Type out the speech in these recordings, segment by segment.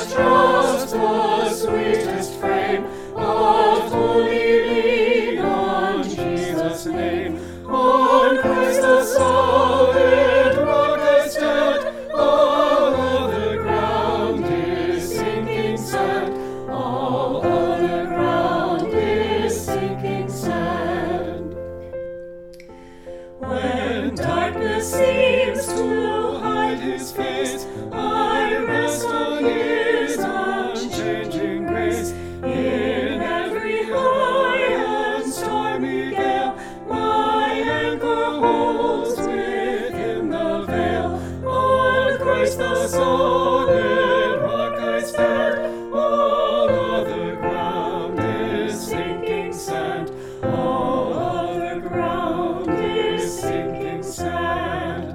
trust the sweetest frame, but wholly lean on Jesus' name. On Christ the solid rock I stand, all other ground is sinking sand, all other ground is sinking sand. When darkness seems to hide his face, I rest on his unchanging grace. In every high and stormy gale, my anchor holds within the veil. On Christ the solid rock I stand, all other ground is sinking sand, all other ground is sinking sand.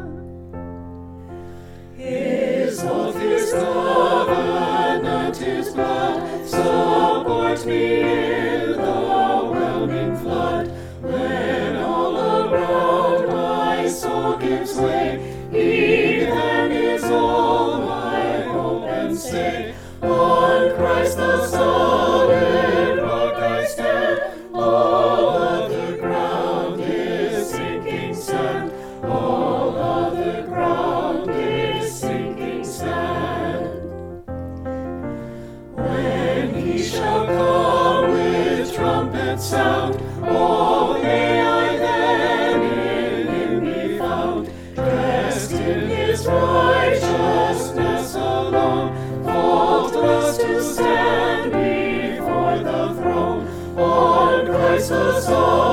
His oath, his covenant, his blood support me in the whelming flood. When all around my soul gives way, he then is all my hope and stay. On Christ the solid rock I stand, all other ground is sinking sand, all other ground is sinking sand. When he shall come with trumpet sound, oh, may I then in him be found, dressed in his righteousness alone, faultless to stand before the throne. On Christ the Son